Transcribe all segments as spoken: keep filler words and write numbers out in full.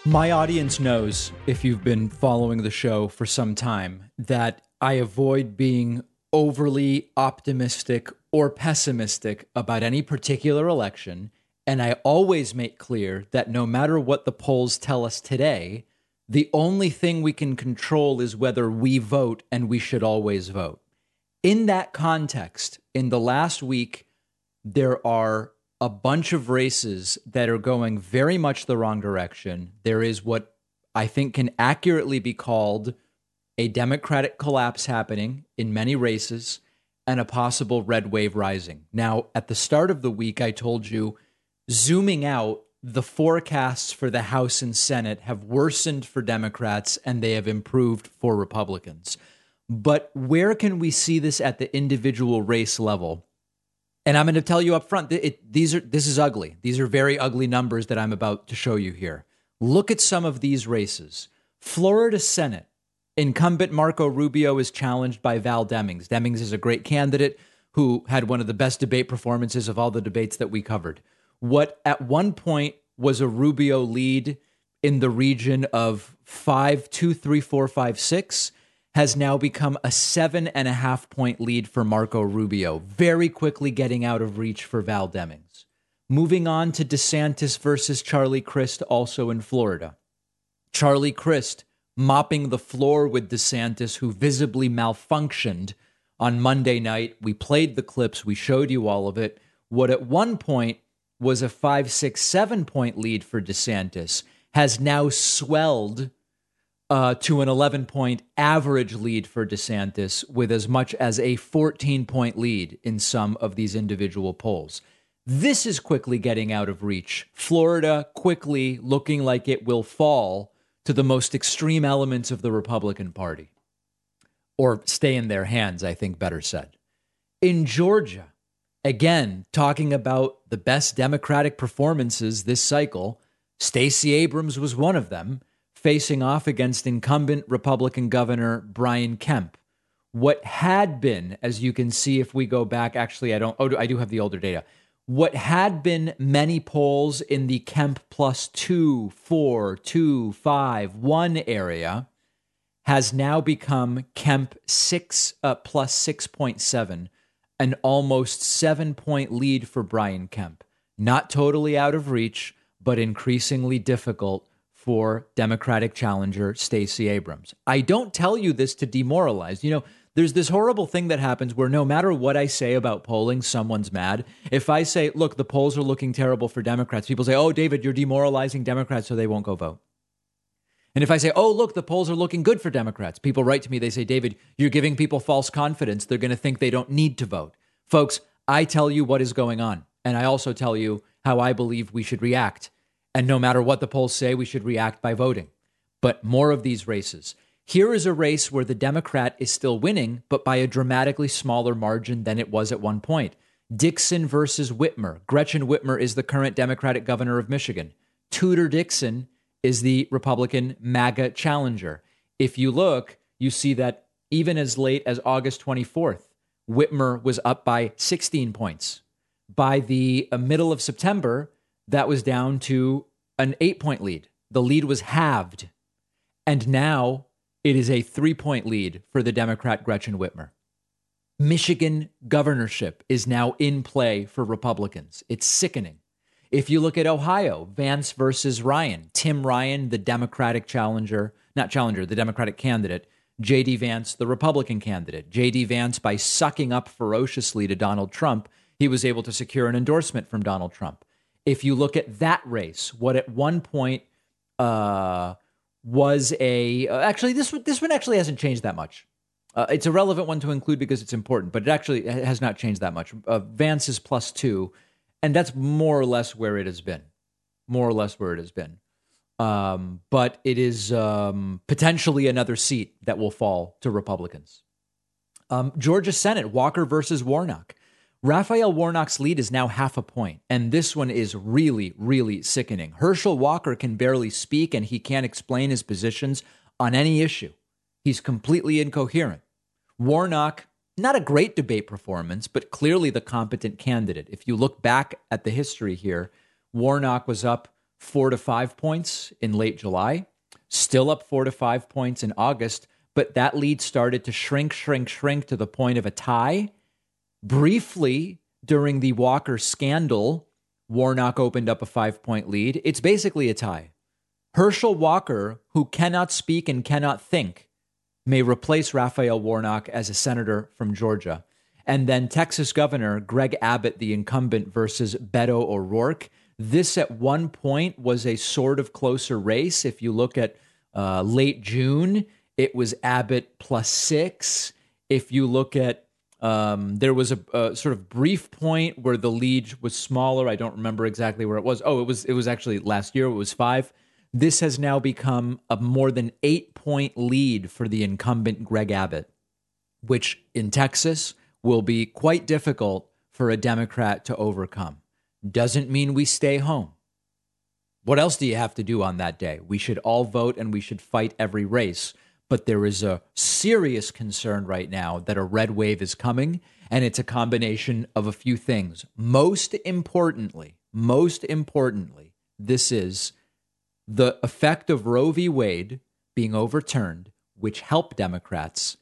My audience knows, if you've been following the show for some time, that I avoid being overly optimistic or pessimistic about any particular election, and I always make clear that no matter what the polls tell us today, the only thing we can control is whether we vote, and we should always vote. In that context, in the last week, there are a bunch of races that are going very much the wrong direction. There is what I think can accurately be called a Democratic collapse happening in many races and a possible red wave rising. Now, at the start of the week, I told you, zooming out, the forecasts for the House and Senate have worsened for Democrats and they have improved for Republicans. But where can we see this at the individual race level? And I'm going to tell you up front, it, these are this is ugly. These are very ugly numbers that I'm about to show you here. Look at some of these races. Florida Senate, incumbent Marco Rubio is challenged by Val Demings. Demings is a great candidate who had one of the best debate performances of all the debates that we covered. What at one point was a Rubio lead in the region of five, two, three, four, five, six has now become a seven and a half point lead for Marco Rubio, very quickly getting out of reach for Val Demings. Moving on to DeSantis versus Charlie Crist, also in Florida. Charlie Crist mopping the floor with DeSantis, who visibly malfunctioned on Monday night. We played the clips. We showed you all of it. What at one point was a five, six, seven point lead for DeSantis has now swelled Uh, to an eleven point average lead for DeSantis, with as much as a fourteen point lead in some of these individual polls. This is quickly getting out of reach. Florida quickly looking like it will fall to the most extreme elements of the Republican Party. Or stay in their hands, I think better said. In Georgia, again, talking about the best Democratic performances this cycle, Stacey Abrams was one of them, facing off against incumbent Republican Governor Brian Kemp. What had been, as you can see if we go back, actually, I don't, oh, I do have the older data. What had been many polls in the Kemp plus two, four, two, five, one area has now become Kemp six uh, plus six point seven, an almost seven point lead for Brian Kemp. Not totally out of reach, but increasingly difficult for Democratic challenger Stacey Abrams. I don't tell you this to demoralize. You know, there's this horrible thing that happens where no matter what I say about polling, someone's mad. If I say, look, the polls are looking terrible for Democrats, people say, oh, David, you're demoralizing Democrats so they won't go vote. And if I say, oh, look, the polls are looking good for Democrats, people write to me, they say, David, you're giving people false confidence. They're going to think they don't need to vote. Folks, I tell you what is going on. And I also tell you how I believe we should react. And no matter what the polls say, we should react by voting. But more of these races. Here is a race where the Democrat is still winning, but by a dramatically smaller margin than it was at one point. Dixon versus Whitmer. Gretchen Whitmer is the current Democratic governor of Michigan. Tudor Dixon is the Republican MAGA challenger. If you look, you see that even as late as August twenty-fourth, Whitmer was up by sixteen points. By the middle of September, that was down to an eight-point lead. The lead was halved. And now it is a three-point lead for the Democrat Gretchen Whitmer. Michigan governorship is now in play for Republicans. It's sickening. If you look at Ohio, Vance versus Ryan, Tim Ryan, the Democratic challenger, not challenger, the Democratic candidate, J D Vance, the Republican candidate. J D Vance, by sucking up ferociously to Donald Trump, he was able to secure an endorsement from Donald Trump. If you look at that race, what at one point uh, was a uh, actually this this one actually hasn't changed that much. Uh, it's a relevant one to include because it's important, but it actually has not changed that much. Uh, Vance is plus two, and that's more or less where it has been, more or less where it has been. Um, but it is um, potentially another seat that will fall to Republicans. Um, Georgia Senate, Walker versus Warnock. Raphael Warnock's lead is now half a point, and this one is really, really sickening. Herschel Walker can barely speak, and he can't explain his positions on any issue. He's completely incoherent. Warnock, not a great debate performance, but clearly the competent candidate. If you look back at the history here, Warnock was up four to five points in late July, still up four to five points in August, but that lead started to shrink, shrink, shrink to the point of a tie. Briefly, during the Walker scandal, Warnock opened up a five-point lead. It's basically a tie. Herschel Walker, who cannot speak and cannot think, may replace Raphael Warnock as a senator from Georgia. And then Texas Governor Greg Abbott, the incumbent, versus Beto O'Rourke. This at one point was a sort of closer race. If you look at uh, late June, it was Abbott plus six. If you look at, um, there was a, a sort of brief point where the lead was smaller. I don't remember exactly where it was. Oh, it was it was actually last year. It was five. This has now become a more than eight-point lead for the incumbent Greg Abbott, which in Texas will be quite difficult for a Democrat to overcome. Doesn't mean we stay home. What else do you have to do on that day? We should all vote and we should fight every race. But there is a serious concern right now that a red wave is coming, and it's a combination of a few things. Most importantly, most importantly, this is the effect of Roe v. Wade being overturned, which helped Democrats,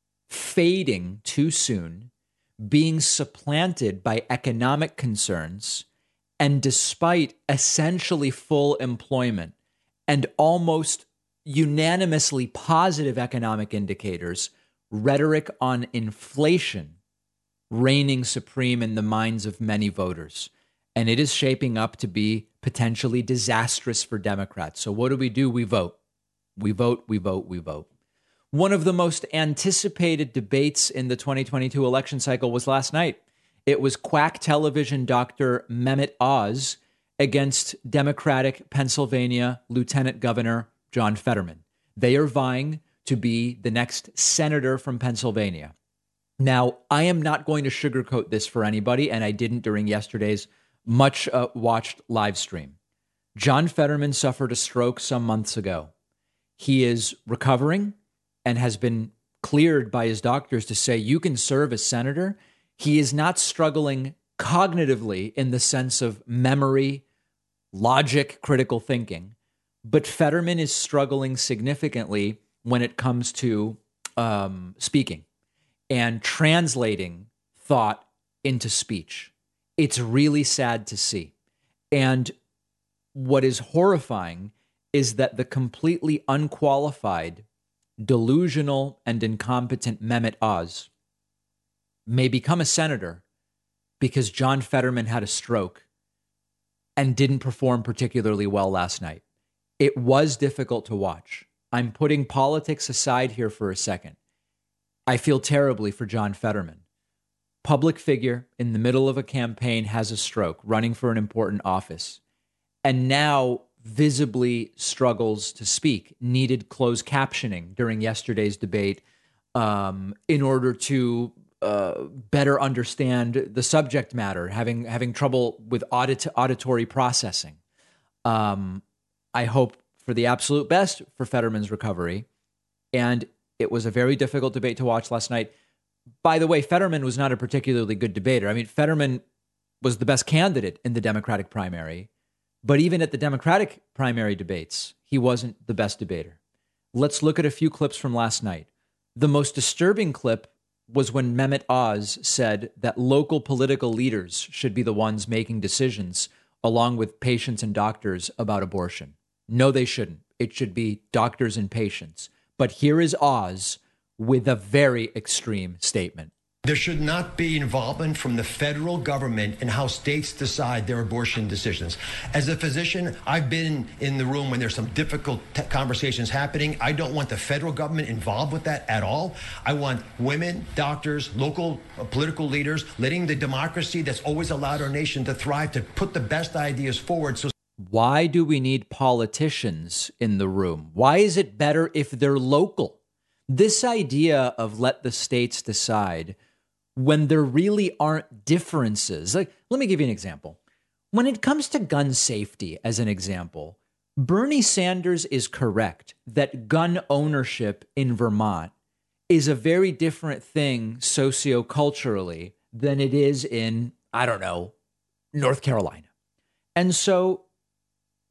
fading too soon, being supplanted by economic concerns, and despite essentially full employment and almost unanimously positive economic indicators, rhetoric on inflation reigning supreme in the minds of many voters. And it is shaping up to be potentially disastrous for Democrats. So what do we do? We vote. We vote, we vote, we vote. One of the most anticipated debates in the twenty twenty-two election cycle was last night. It was quack television Doctor Mehmet Oz against Democratic Pennsylvania Lieutenant Governor John Fetterman. They are vying to be the next senator from Pennsylvania. Now, I am not going to sugarcoat this for anybody, and I didn't during yesterday's much uh, watched live stream. John Fetterman suffered a stroke some months ago. He is recovering and has been cleared by his doctors to say you can serve as senator. He is not struggling cognitively in the sense of memory, logic, critical thinking. But Fetterman is struggling significantly when it comes to um, speaking and translating thought into speech. It's really sad to see. And what is horrifying is that the completely unqualified, delusional, and incompetent Mehmet Oz may become a senator because John Fetterman had a stroke and didn't perform particularly well last night. It was difficult to watch. I'm putting politics aside here for a second. I feel terribly for John Fetterman. Public figure in the middle of a campaign has a stroke, running for an important office, and now visibly struggles to speak, needed closed captioning during yesterday's debate um, in order to uh, better understand the subject matter, having having trouble with audit auditory processing. Um, I hope for the absolute best for Fetterman's recovery, and it was a very difficult debate to watch last night. By the way, Fetterman was not a particularly good debater. I mean, Fetterman was the best candidate in the Democratic primary, but even at the Democratic primary debates, he wasn't the best debater. Let's look at a few clips from last night. The most disturbing clip was when Mehmet Oz said that local political leaders should be the ones making decisions along with patients and doctors about abortion. No, they shouldn't. It should be doctors and patients. But here is Oz with a very extreme statement. There should not be involvement from the federal government in how states decide their abortion decisions. As a physician, I've been in the room when there's some difficult t- conversations happening. I don't want the federal government involved with that at all. I want women, doctors, local uh, political leaders, letting the democracy that's always allowed our nation to thrive to put the best ideas forward. So why do we need politicians in the room? Why is it better if they're local? This idea of let the states decide when there really aren't differences. Like, let me give you an example. When it comes to gun safety, as an example, Bernie Sanders is correct that gun ownership in Vermont is a very different thing socioculturally than it is in, I don't know, North Carolina. And so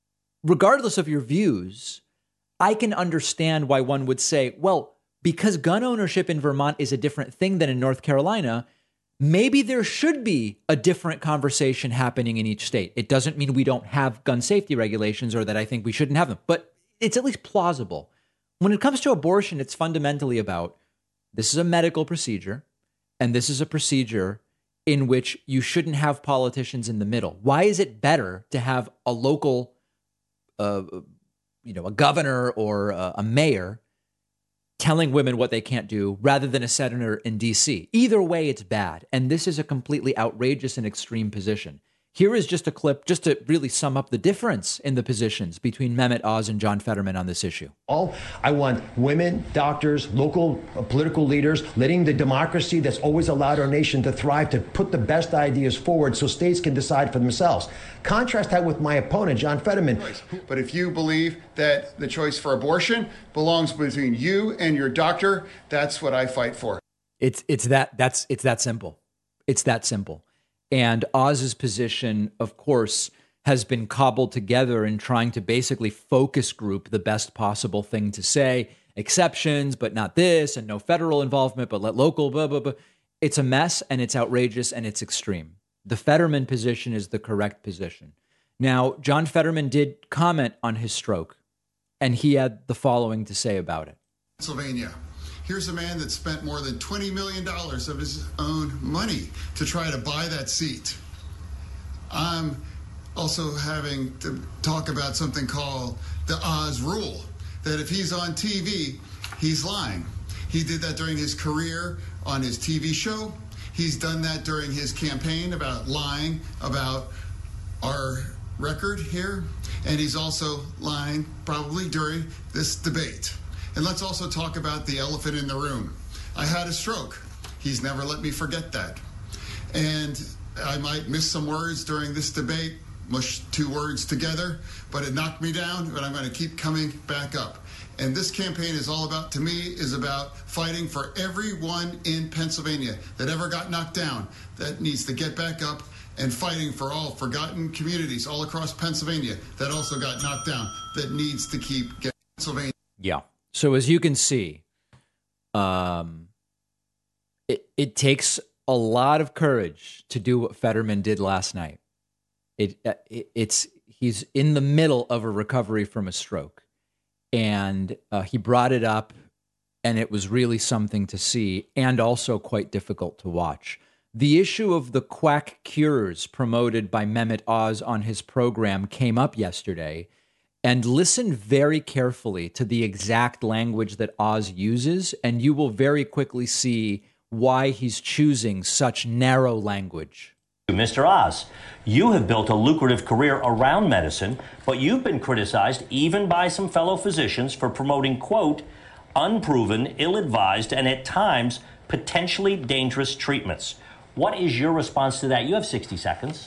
regardless of your views, I can understand why one would say, well, because gun ownership in Vermont is a different thing than in North Carolina, maybe there should be a different conversation happening in each state. It doesn't mean we don't have gun safety regulations or that I think we shouldn't have them, but it's at least plausible. When it comes to abortion, it's fundamentally about this is a medical procedure, and this is a procedure in which you shouldn't have politicians in the middle. Why is it better to have a local, uh, you know, a governor or a, a mayor telling women what they can't do rather than a senator in D C? Either way, it's bad. And this is a completely outrageous and extreme position. Here is just a clip just to really sum up the difference in the positions between Mehmet Oz and John Fetterman on this issue. All I want women, doctors, local uh, political leaders, letting the democracy that's always allowed our nation to thrive, to put the best ideas forward so states can decide for themselves. Contrast that with my opponent, John Fetterman. But if you believe that the choice for abortion belongs between you and your doctor, that's what I fight for. It's it's that that's it's that simple. It's that simple. And Oz's position, of course, has been cobbled together in trying to basically focus group the best possible thing to say. Exceptions, but not this, and no federal involvement, but let local, blah, blah, blah. It's a mess, and it's outrageous, and it's extreme. The Fetterman position is the correct position. Now, John Fetterman did comment on his stroke, and he had the following to say about it. Pennsylvania. Here's a man that spent more than twenty million dollars of his own money to try to buy that seat. I'm also having to talk about something called the Oz rule, that if he's on T V, he's lying. He did that during his career on his T V show. He's done that during his campaign about lying about our record here. And he's also lying probably during this debate. And let's also talk about the elephant in the room. I had a stroke. He's never let me forget that. And I might miss some words during this debate, mush two words together, but it knocked me down, but I'm going to keep coming back up. And this campaign is all about, to me, is about fighting for everyone in Pennsylvania that ever got knocked down, that needs to get back up, and fighting for all forgotten communities all across Pennsylvania that also got knocked down, that needs to keep getting Pennsylvania. Yeah. So as you can see, um, it it takes a lot of courage to do what Fetterman did last night. It, it it's he's in the middle of a recovery from a stroke, and uh, he brought it up, and it was really something to see, and also quite difficult to watch. The issue of the quack cures promoted by Mehmet Oz on his program came up yesterday. And listen very carefully to the exact language that Oz uses, and you will very quickly see why he's choosing such narrow language. Mister Oz, you have built a lucrative career around medicine, but you've been criticized even by some fellow physicians for promoting, quote, unproven, ill-advised, and at times potentially dangerous treatments. What is your response to that? You have sixty seconds.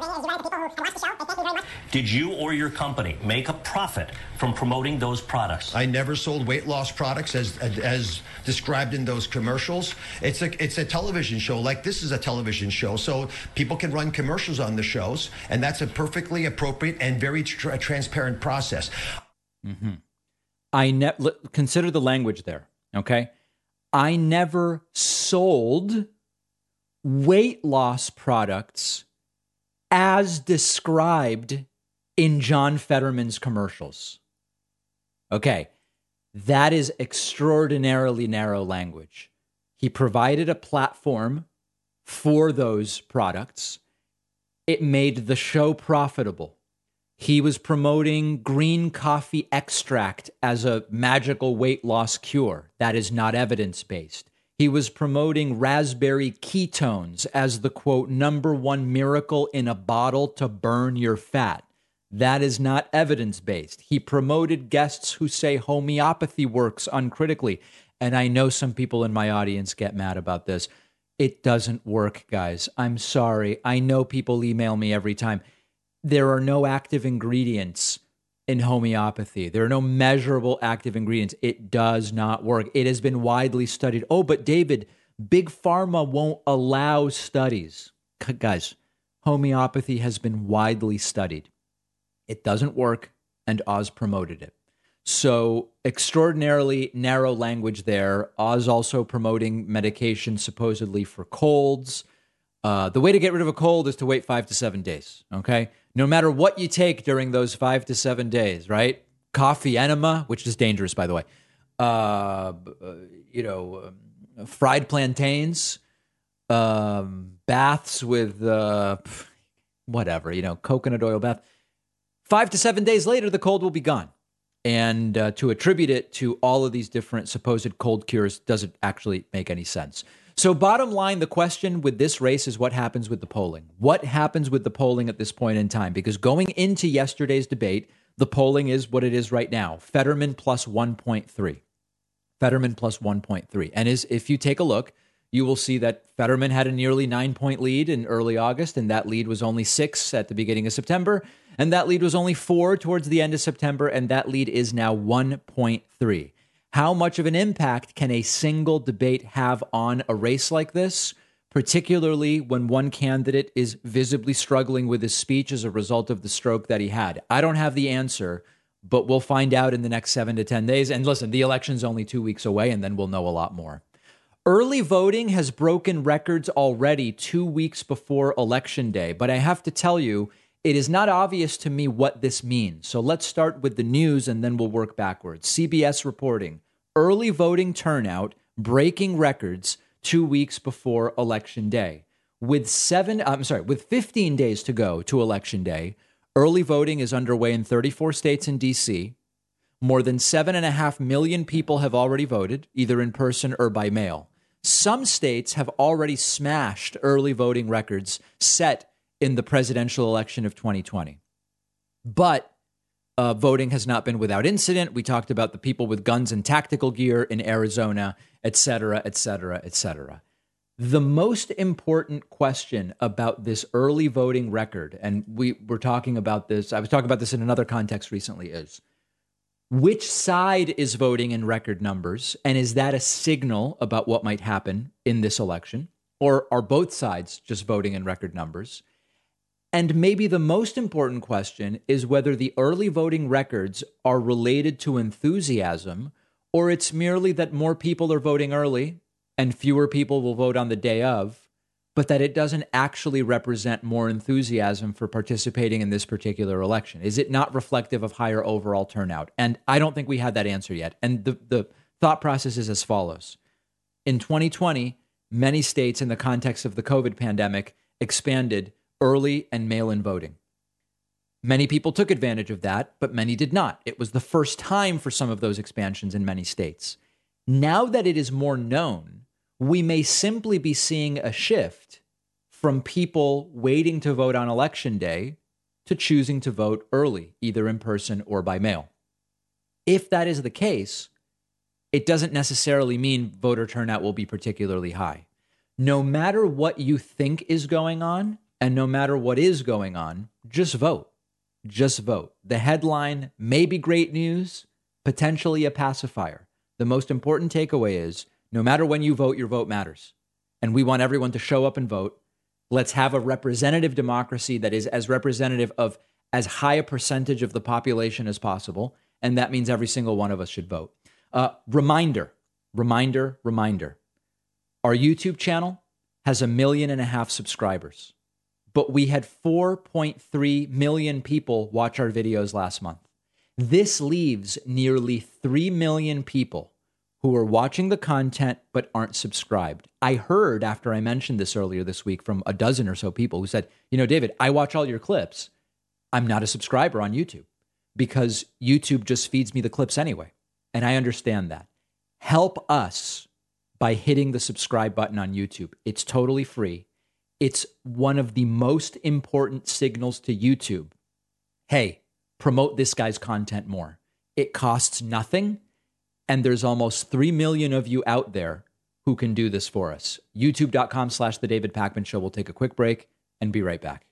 Did you or your company make a profit from promoting those products? I never sold weight loss products as as described in those commercials. It's a it's a television show, like this is a television show, so people can run commercials on the shows, and that's a perfectly appropriate and very tra- transparent process. Mm-hmm. I ne- consider the language there, okay? I never sold weight loss products as described in John Fetterman's commercials. Okay, that is extraordinarily narrow language. He provided a platform for those products. It made the show profitable. He was promoting green coffee extract as a magical weight loss cure. That is not evidence-based. He was promoting raspberry ketones as the, quote, number one miracle in a bottle to burn your fat. That is not evidence-based. He promoted guests who say homeopathy works uncritically. And I know some people in my audience get mad about this. It doesn't work, guys. I'm sorry. I know people email me every time. There are no active ingredients in homeopathy. There are no measurable active ingredients. It does not work. It has been widely studied. Oh, but David, Big Pharma won't allow studies. Guys, homeopathy has been widely studied. It doesn't work. and Oz promoted it. So extraordinarily narrow language there. Oz also promoting medication supposedly for colds. Uh, the way to get rid of a cold is to wait five to seven days, okay? No matter what you take during those five to seven days, right? Coffee enema, which is dangerous, by the way. Uh, you know, um, fried plantains, um, baths with uh, whatever, you know, coconut oil bath. Five to seven days later, the cold will be gone. And uh, to attribute it to all of these different supposed cold cures doesn't actually make any sense. So bottom line, the question with this race is what happens with the polling? What happens with the polling at this point in time? Because going into yesterday's debate, the polling is what it is right now. Fetterman plus one point three. Fetterman plus one point three. And is if you take a look, you will see that Fetterman had a nearly nine-point lead in early August, and that lead was only six at the beginning of September, and that lead was only four towards the end of September, and that lead is now one point three. How much of an impact can a single debate have on a race like this, particularly when one candidate is visibly struggling with his speech as a result of the stroke that he had? I don't have the answer, but we'll find out in the next seven to ten days. And listen, the election's only two weeks away, and then we'll know a lot more. Early voting has broken records already two weeks before Election Day, but I have to tell you, it is not obvious to me what this means. So let's start with the news and then we'll work backwards. C B S reporting, early voting turnout breaking records two weeks before Election Day. With seven, I'm sorry, with fifteen days to go to Election Day, early voting is underway in thirty-four states and D C. More than seven and a half million people have already voted, either in person or by mail. Some states have already smashed early voting records set in the presidential election of twenty twenty. But uh, voting has not been without incident. We talked about the people with guns and tactical gear in Arizona, et cetera, et cetera, et cetera. The most important question about this early voting record, and we were talking about this, I was talking about this in another context recently, is which side is voting in record numbers? And is that a signal about what might happen in this election? Or are both sides just voting in record numbers? And maybe the most important question is whether the early voting records are related to enthusiasm, or it's merely that more people are voting early and fewer people will vote on the day of, but that it doesn't actually represent more enthusiasm for participating in this particular election. Is it not reflective of higher overall turnout? And I don't think we had that answer yet. And the, the thought process is as follows. In twenty twenty, many states in the context of the COVID pandemic expanded early and mail-in voting. Many people took advantage of that, but many did not. It was the first time for some of those expansions in many states. Now that it is more known, we may simply be seeing a shift from people waiting to vote on Election Day to choosing to vote early, either in person or by mail. If that is the case, it doesn't necessarily mean voter turnout will be particularly high. No matter what you think is going on, and no matter what is going on, just vote. Just vote. The headline may be great news, potentially a pacifier. The most important takeaway is, no matter when you vote, your vote matters. And we want everyone to show up and vote. Let's have a representative democracy that is as representative of as high a percentage of the population as possible. And that means every single one of us should vote. Uh, reminder, reminder, reminder. Our YouTube channel has a million and a half subscribers, but we had four point three million people watch our videos last month. This leaves nearly three million people who are watching the content but aren't subscribed. I heard after I mentioned this earlier this week from a dozen or so people who said, you know, David, I watch all your clips. I'm not a subscriber on YouTube because YouTube just feeds me the clips anyway. And I understand that. Help us by hitting the subscribe button on YouTube. It's totally free. It's one of the most important signals to YouTube. Hey, promote this guy's content more. It costs nothing. And there's almost three million of you out there who can do this for us. YouTube.com slash The David Pakman Show. We'll take a quick break and be right back.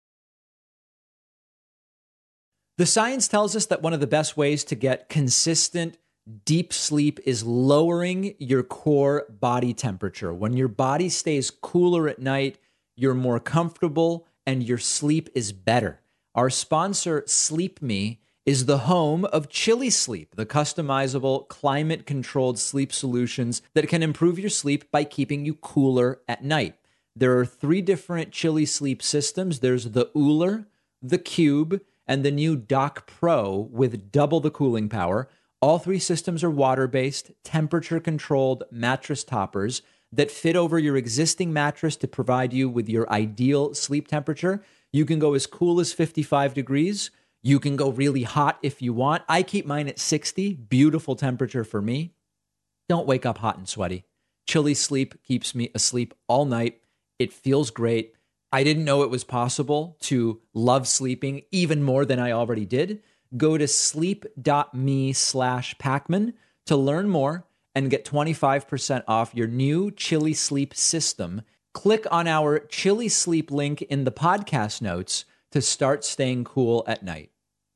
The science tells us that one of the best ways to get consistent, deep sleep is lowering your core body temperature. When your body stays cooler at night, you're more comfortable and your sleep is better. Our sponsor, Sleep Me, is the home of Chili Sleep, the customizable, climate-controlled sleep solutions that can improve your sleep by keeping you cooler at night. There are three different Chili Sleep systems. There's the Ooler, the Cube, and the new Dock Pro with double the cooling power. All three systems are water-based, temperature-controlled mattress toppers that fit over your existing mattress to provide you with your ideal sleep temperature. You can go as cool as fifty-five degrees. You can go really hot if you want. I keep mine at sixty. Beautiful temperature for me. Don't wake up hot and sweaty. Chili Sleep keeps me asleep all night. It feels great. I didn't know it was possible to love sleeping even more than I already did. Go to sleep.me slash Pacman to learn more and get twenty-five percent off your new Chili Sleep system. Click on our Chili Sleep link in the podcast notes to start staying cool at night.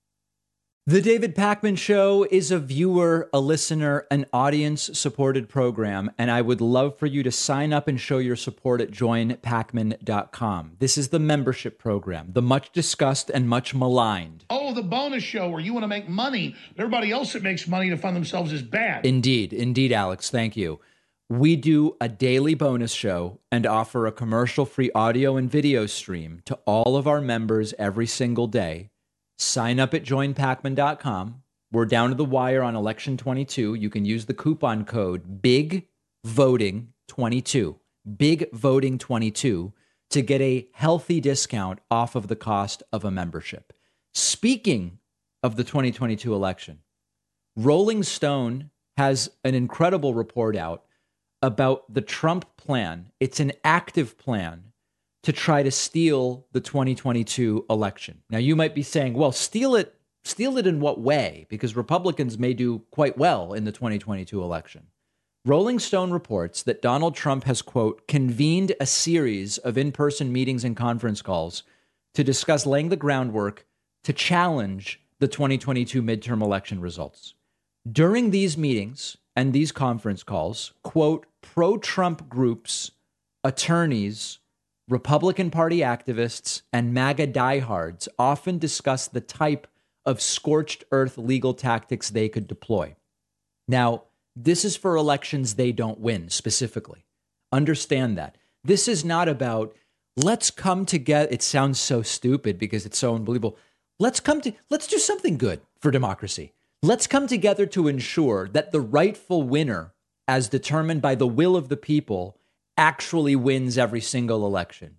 The David Pacman Show is a viewer, a listener, an audience-supported program, and I would love for you to sign up and show your support at join pacman dot com. This is the membership program, the much-discussed and much maligned. Oh, the bonus show where you want to make money. Everybody else that makes money to fund themselves is bad. Indeed. Indeed, Alex. Thank you. We do a daily bonus show and offer a commercial-free audio and video stream to all of our members every single day. Sign up at join pacman dot com. We're down to the wire on election twenty-two. You can use the coupon code big voting twenty-two, big voting twenty-two, to get a healthy discount off of the cost of a membership. Speaking of the twenty twenty-two election, Rolling Stone has an incredible report out about the Trump plan. It's an active plan to try to steal the twenty twenty-two election. Now, you might be saying, well, steal it, steal it in what way? Because Republicans may do quite well in the twenty twenty-two election. Rolling Stone reports that Donald Trump has, quote, convened a series of in-person meetings and conference calls to discuss laying the groundwork to challenge the twenty twenty-two midterm election results. During these meetings and these conference calls, quote, pro-Trump groups, attorneys, Republican Party activists, and MAGA diehards often discuss the type of scorched earth legal tactics they could deploy. Now, this is for elections they don't win specifically. Understand that. This is not about, let's come together. It sounds so stupid because it's so unbelievable. Let's come to, let's do something good for democracy. Let's come together to ensure that the rightful winner, as determined by the will of the people, actually wins every single election.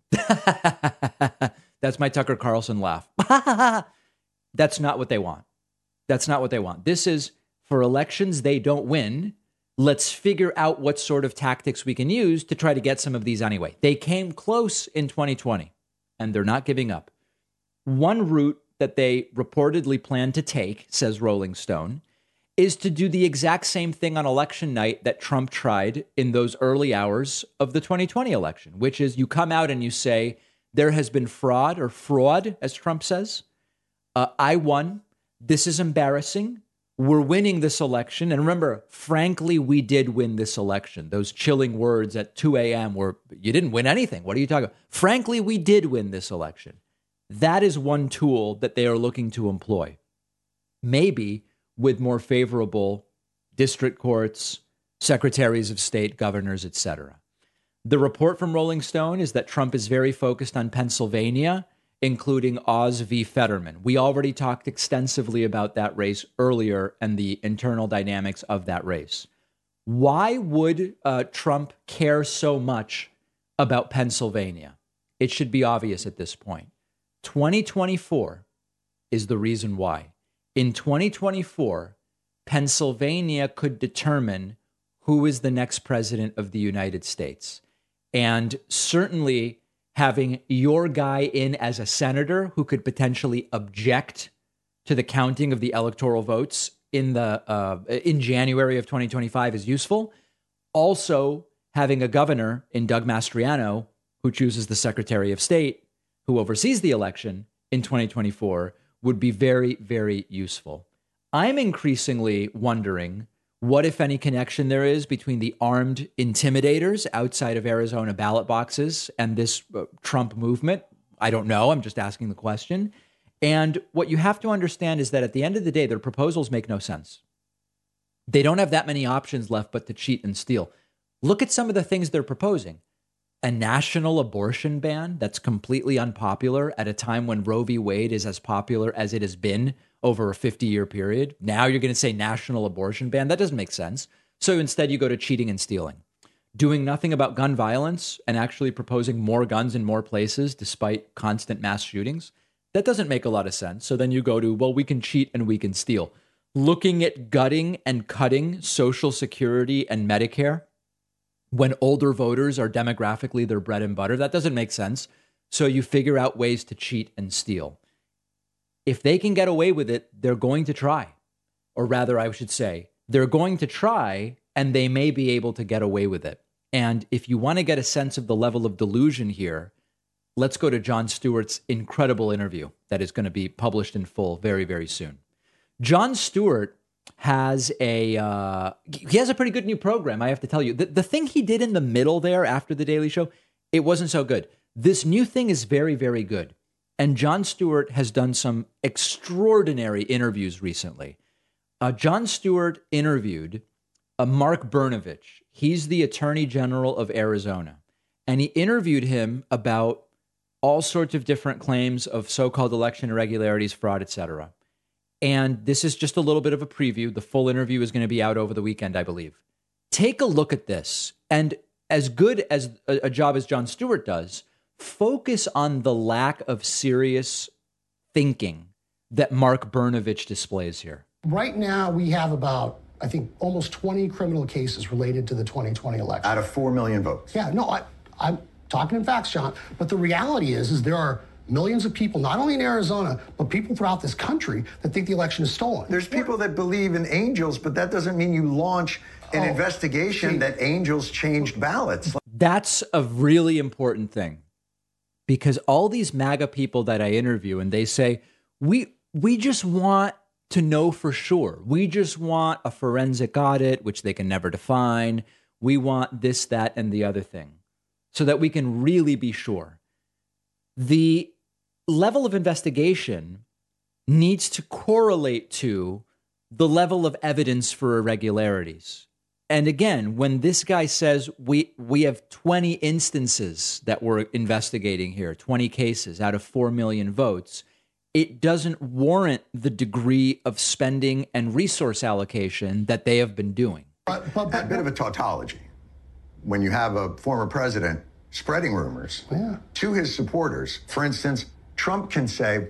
That's my Tucker Carlson laugh. That's not what they want. That's not what they want. This is for elections they don't win. Let's figure out what sort of tactics we can use to try to get some of these anyway. They came close in twenty twenty, and they're not giving up. One route that they reportedly plan to take, says Rolling Stone, is to do the exact same thing on election night that Trump tried in those early hours of the twenty twenty election, which is you come out and you say, there has been fraud or fraud, as Trump says. Uh, I won. This is embarrassing. We're winning this election. And remember, frankly, we did win this election. Those chilling words at two a.m. were, you didn't win anything. What are you talking about? Frankly, we did win this election. That is one tool that they are looking to employ. Maybe with more favorable district courts, secretaries of state, governors, et cetera. The report from Rolling Stone is that Trump is very focused on Pennsylvania, including Oz v. Fetterman. We already talked extensively about that race earlier and the internal dynamics of that race. Why would uh, Trump care so much about Pennsylvania? It should be obvious at this point. twenty twenty-four is the reason why. In twenty twenty-four, Pennsylvania could determine who is the next president of the United States. And certainly having your guy in as a senator who could potentially object to the counting of the electoral votes in the uh, in January of twenty twenty-five is useful. Also, having a governor in Doug Mastriano who chooses the Secretary of State who oversees the election in twenty twenty-four would be very, very useful. I'm increasingly wondering what, if any, connection there is between the armed intimidators outside of Arizona ballot boxes and this uh, Trump movement. I don't know. I'm just asking the question. And what you have to understand is that at the end of the day, their proposals make no sense. They don't have that many options left but to cheat and steal. Look at some of the things they're proposing. A national abortion ban that's completely unpopular at a time when Roe v. Wade is as popular as it has been over a fifty-year period. Now you're going to say national abortion ban? That doesn't make sense. So instead you go to cheating and stealing. Doing nothing about gun violence and actually proposing more guns in more places despite constant mass shootings. That doesn't make a lot of sense. So then you go to, well, we can cheat and we can steal. Looking at gutting and cutting Social Security and Medicare when older voters are demographically their bread and butter, that doesn't make sense. So you figure out ways to cheat and steal. If they can get away with it, they're going to try. Or rather, I should say, they're going to try and they may be able to get away with it. And if you want to get a sense of the level of delusion here, let's go to Jon Stewart's incredible interview that is going to be published in full very, very soon. Jon Stewart has a uh, he has a pretty good new program, I have to tell you. The, the thing he did in the middle there after The Daily Show, it wasn't so good. This new thing is very, very good. And Jon Stewart has done some extraordinary interviews recently. Uh, Jon Stewart interviewed uh, Mark Brnovich. He's the Attorney General of Arizona. And he interviewed him about all sorts of different claims of so-called election irregularities, fraud, et cetera. And this is just a little bit of a preview. The full interview is going to be out over the weekend, I believe. Take a look at this. And as good as a, a job as Jon Stewart does, focus on the lack of serious thinking that Mark Brnovich displays here. Right now, we have about, I think, almost twenty criminal cases related to the twenty twenty election. Out of four million votes. Yeah, no, I, I'm talking in facts, John. But the reality is, is there are millions of people, not only in Arizona, but people throughout this country that think the election is stolen. There's people that believe in angels, but that doesn't mean you launch an oh, investigation see, that angels changed ballots. That's a really important thing, because all these MAGA people that I interview, and they say, we we just want to know for sure. We just want a forensic audit, which they can never define. We want this, that, and the other thing, so that we can really be sure. The level of investigation needs to correlate to the level of evidence for irregularities. And again, when this guy says we we have twenty instances that we're investigating here, twenty cases out of four million votes, it doesn't warrant the degree of spending and resource allocation that they have been doing. But, but, but, a bit of a tautology. When you have a former president spreading rumors yeah. to his supporters. For instance, Trump can say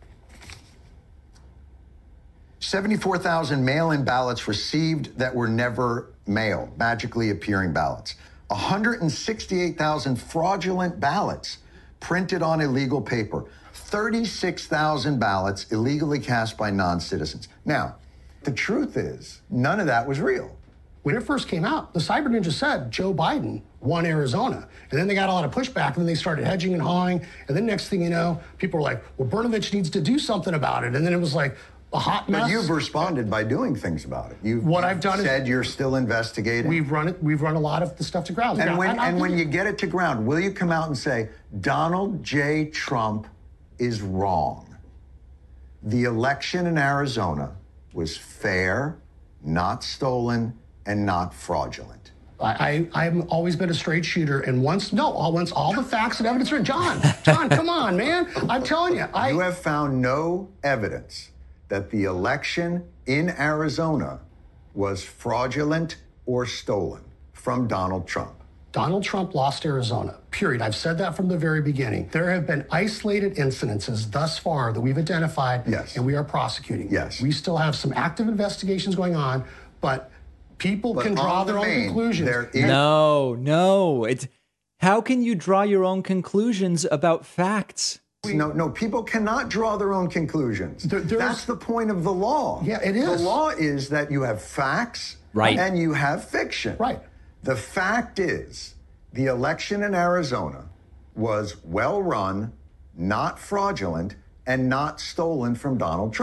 seventy-four thousand mail-in ballots received that were never mailed, magically appearing ballots. one hundred sixty-eight thousand fraudulent ballots printed on illegal paper. thirty-six thousand ballots illegally cast by non-citizens. Now, the truth is, none of that was real. When it first came out, the Cyber Ninja said Joe Biden won Arizona. And then they got a lot of pushback, and then they started hedging and hawing. And then next thing you know, people were like, well, Brnovich needs to do something about it. And then it was like a hot mess. But you've responded by doing things about it. You've what I've done said is, you're still investigating. We've run it. We've run a lot of the stuff to ground. And now, when, I, and when you get it to ground, will you come out and say, Donald J. Trump is wrong? The election in Arizona was fair, not stolen, and not fraudulent. I, I, I've always been a straight shooter, and once, no, once all the facts and evidence are in, John, John, come on, man. I'm telling you. I, you have found no evidence that the election in Arizona was fraudulent or stolen from Donald Trump. Donald Trump lost Arizona, period. I've said that from the very beginning. There have been isolated incidences thus far that we've identified, yes. and we are prosecuting. Yes. We still have some active investigations going on, but people but can draw their the own main, conclusions. Is- no, no. It's how can you draw your own conclusions about facts? No, no, people cannot draw their own conclusions. There, That's the point of the law. Yeah, it is. The law is that you have facts right. and you have fiction. Right. The fact is the election in Arizona was well run, not fraudulent, and not stolen from Donald Trump.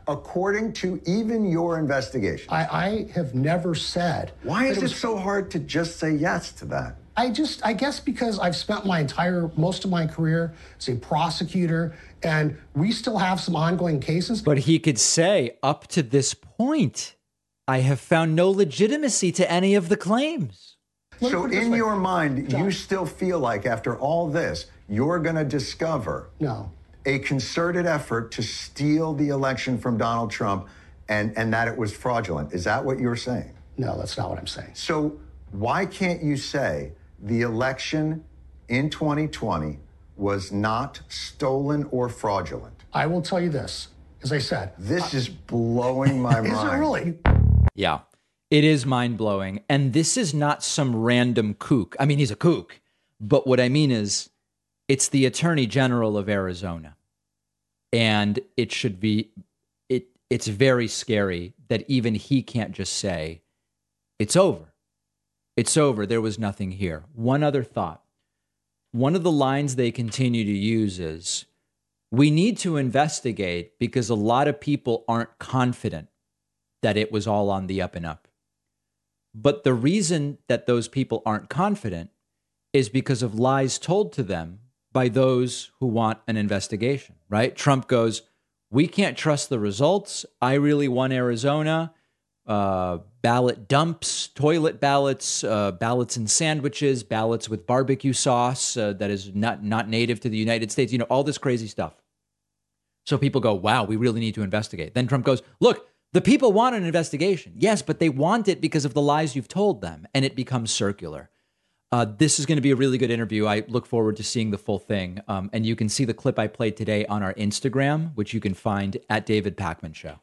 according to even your investigation. I, I have never said. Why is it, it was, so hard to just say yes to that? I just, I guess because I've spent my entire, most of my career as a prosecutor, and we still have some ongoing cases. But he could say, up to this point, I have found no legitimacy to any of the claims. So in your mind, John, you still feel like after all this, you're going to discover no. a concerted effort to steal the election from Donald Trump and, and that it was fraudulent. Is that what you're saying? No, that's not what I'm saying. So why can't you say the election in twenty twenty was not stolen or fraudulent? I will tell you this. As I said, this is blowing my mind. Is it really? Yeah, it is mind-blowing. And this is not some random kook. I mean, he's a kook. But what I mean is, it's the Attorney General of Arizona. And it should be, it. it's very scary that even he can't just say, it's over. It's over. There was nothing here. One other thought. One of the lines they continue to use is, we need to investigate because a lot of people aren't confident that it was all on the up and up. But the reason that those people aren't confident is because of lies told to them by those who want an investigation, right? Trump goes, we can't trust the results. I really won Arizona. Uh, ballot dumps, toilet ballots, uh, ballots in sandwiches, ballots with barbecue sauce uh, that is not, not native to the United States, you know, all this crazy stuff. So people go, wow, we really need to investigate. Then Trump goes, look, the people want an investigation. Yes, but they want it because of the lies you've told them. And it becomes circular. Uh, this is going to be a really good interview. I look forward to seeing the full thing. Um, and you can see the clip I played today on our Instagram, which you can find at David Pakman Show.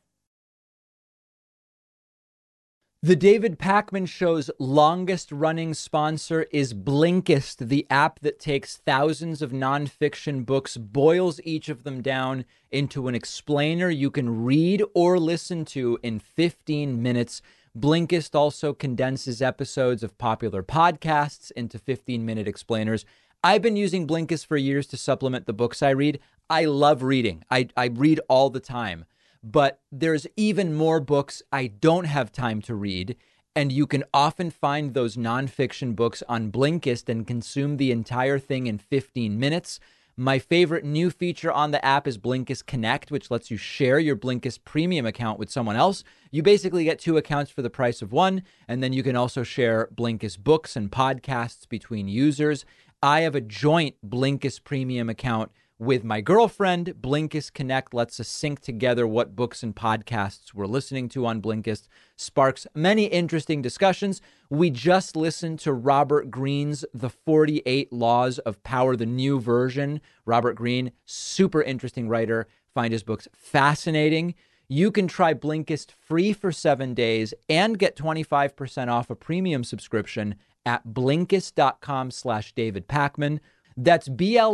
The David Pakman Show's longest-running sponsor is Blinkist, the app that takes thousands of nonfiction books, boils each of them down into an explainer you can read or listen to in fifteen minutes. Blinkist also condenses episodes of popular podcasts into fifteen-minute explainers. I've been using Blinkist for years to supplement the books I read. I love reading. I, I read all the time. But there's even more books I don't have time to read, and you can often find those nonfiction books on Blinkist and consume the entire thing in fifteen minutes. My favorite new feature on the app is Blinkist Connect, which lets you share your Blinkist premium account with someone else. You basically get two accounts for the price of one, and then you can also share Blinkist books and podcasts between users. I have a joint Blinkist premium account with my girlfriend. Blinkist Connect lets us sync together what books and podcasts we're listening to on Blinkist, sparks many interesting discussions. We just listened to Robert Greene's The forty-eight Laws of Power, the new version. Robert Greene, super interesting writer. Find his books fascinating. You can try Blinkist free for seven days and get twenty-five percent off a premium subscription at Blinkist.com slash David Pakman. That's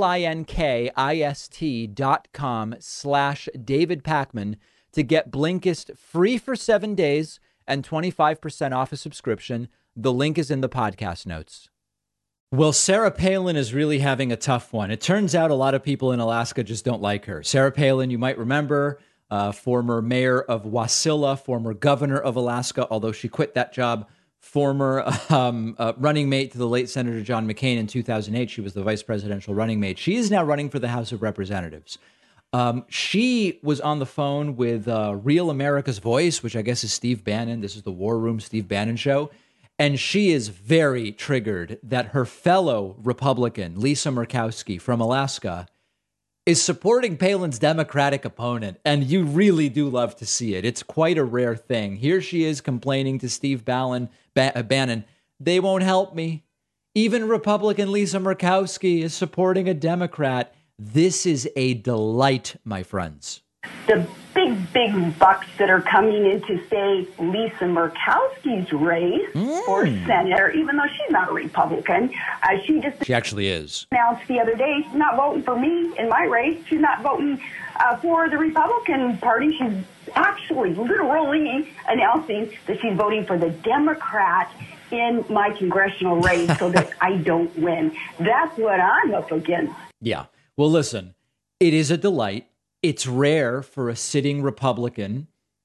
B-L-I-N-K-I-S-T dot com slash David Pakman to get Blinkist free for seven days and twenty-five percent off a subscription. The link is in the podcast notes. Well, Sarah Palin is really having a tough one. It turns out a lot of people in Alaska just don't like her. Sarah Palin, you might remember, uh, former mayor of Wasilla, former governor of Alaska, although she quit that job. Former um, uh, running mate to the late Senator John McCain in two thousand eight. She was the vice presidential running mate. She is now running for the House of Representatives. Um, she was on the phone with uh, Real America's Voice, which I guess is Steve Bannon. This is the War Room Steve Bannon show. And she is very triggered that her fellow Republican, Lisa Murkowski from Alaska, is supporting Palin's Democratic opponent. And you really do love to see it. It's quite a rare thing. Here she is complaining to Steve Bannon, ba- Bannon, they won't help me. Even Republican Lisa Murkowski is supporting a Democrat. This is a delight, my friends. The big, big bucks that are coming in to say Lisa Murkowski's race mm. for senator, even though she's not a Republican, uh, she just she actually is announced the other day she's not voting for me in my race. She's not voting uh, for the Republican Party. She's actually literally announcing that she's voting for the Democrat in my congressional race so that I don't win. That's what I'm up against. Yeah. Well, listen, it is a delight. it's rare for a sitting Republican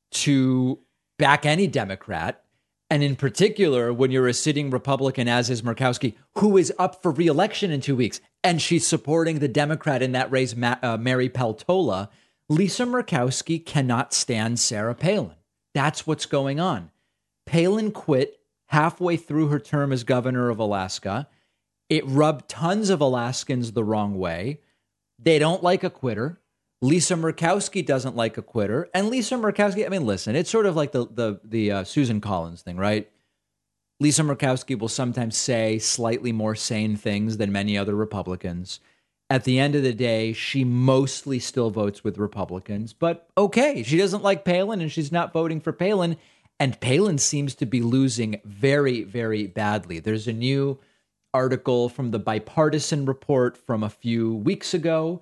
to back any Democrat. And in particular, when you're a sitting Republican, as is Murkowski, who is up for re-election in two weeks, and she's supporting the Democrat in that race, Ma- uh, Mary Peltola, Lisa Murkowski cannot stand Sarah Palin. That's what's going on. Palin quit halfway through her term as governor of Alaska. It rubbed tons of Alaskans the wrong way. They don't like a quitter. Lisa Murkowski doesn't like a quitter. And Lisa Murkowski, I mean, listen, it's sort of like the the the uh, Susan Collins thing, right? Lisa Murkowski will sometimes say slightly more sane things than many other Republicans. At the end of the day, she mostly still votes with Republicans. But okay, she doesn't like Palin and she's not voting for Palin. And Palin seems to be losing very, very badly. There's a new article from the Bipartisan Report from a few weeks ago.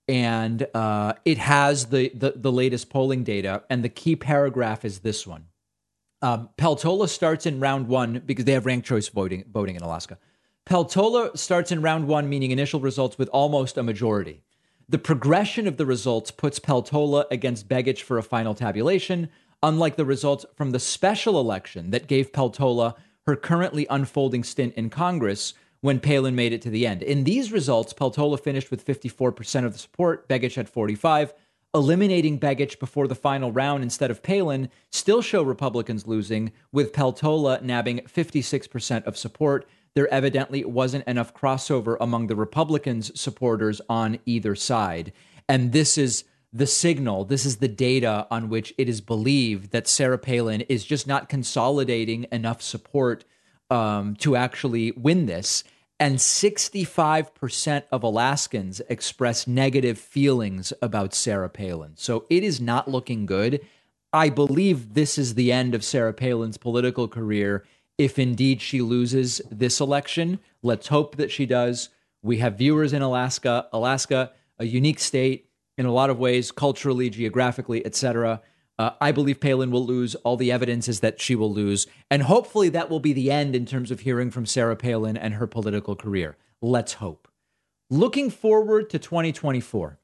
And uh, it has the, the the latest polling data. And the key paragraph is this one. Um, Peltola starts in round one because they have ranked choice voting voting in Alaska. Peltola starts in round one, meaning initial results with almost a majority. The progression of the results puts Peltola against Begich for a final tabulation, unlike the results from the special election that gave Peltola her currently unfolding stint in Congress when Palin made it to the end. In these results, Peltola finished with fifty-four percent of the support, Begich had forty-five. Eliminating Begich before the final round instead of Palin still show Republicans losing, with Peltola nabbing fifty-six percent of support. There evidently wasn't enough crossover among the Republicans' supporters on either side. And this is the signal, this is the data on which it is believed that Sarah Palin is just not consolidating enough support um, to actually win this. And sixty-five percent of Alaskans express negative feelings about Sarah Palin. So it is not looking good. I believe this is the end of Sarah Palin's political career. If indeed she loses this election, let's hope that she does. We have viewers in Alaska. Alaska, a unique state in a lot of ways, culturally, geographically, et cetera. Uh, I believe Palin will lose. All the evidence is that she will lose. And hopefully that will be the end in terms of hearing from Sarah Palin and her political career. Let's hope. Looking forward to twenty twenty-four,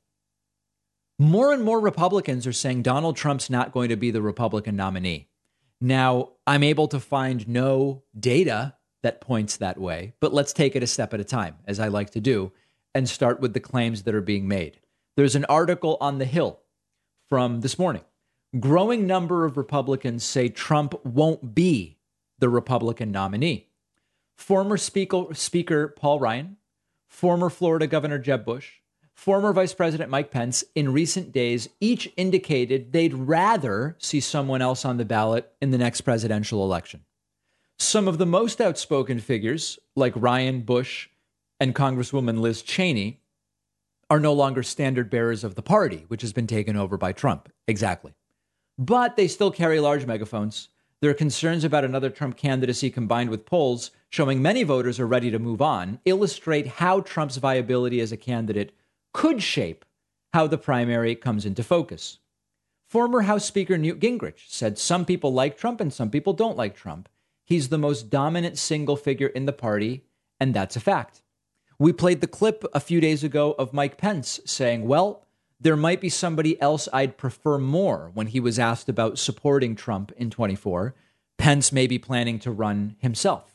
more and more Republicans are saying Donald Trump's not going to be the Republican nominee. Now, I'm able to find no data that points that way, but let's take it a step at a time, as I like to do, and start with the claims that are being made. There's an article on The Hill from this morning. Growing number of Republicans say Trump won't be the Republican nominee. Former Speaker, Speaker Paul Ryan, former Florida Governor Jeb Bush, former Vice President Mike Pence in recent days each indicated they'd rather see someone else on the ballot in the next presidential election. Some of the most outspoken figures, like Ryan, Bush, and Congresswoman Liz Cheney, are no longer standard bearers of the party, which has been taken over by Trump. Exactly. But they still carry large megaphones. There are concerns about another Trump candidacy combined with polls showing many voters are ready to move on, illustrate how Trump's viability as a candidate could shape how the primary comes into focus. Former House Speaker Newt Gingrich said some people like Trump and some people don't like Trump. He's the most dominant single figure in the party, and that's a fact. We played the clip a few days ago of Mike Pence saying, well, there might be somebody else I'd prefer more when he was asked about supporting Trump in twenty-four. Pence may be planning to run himself.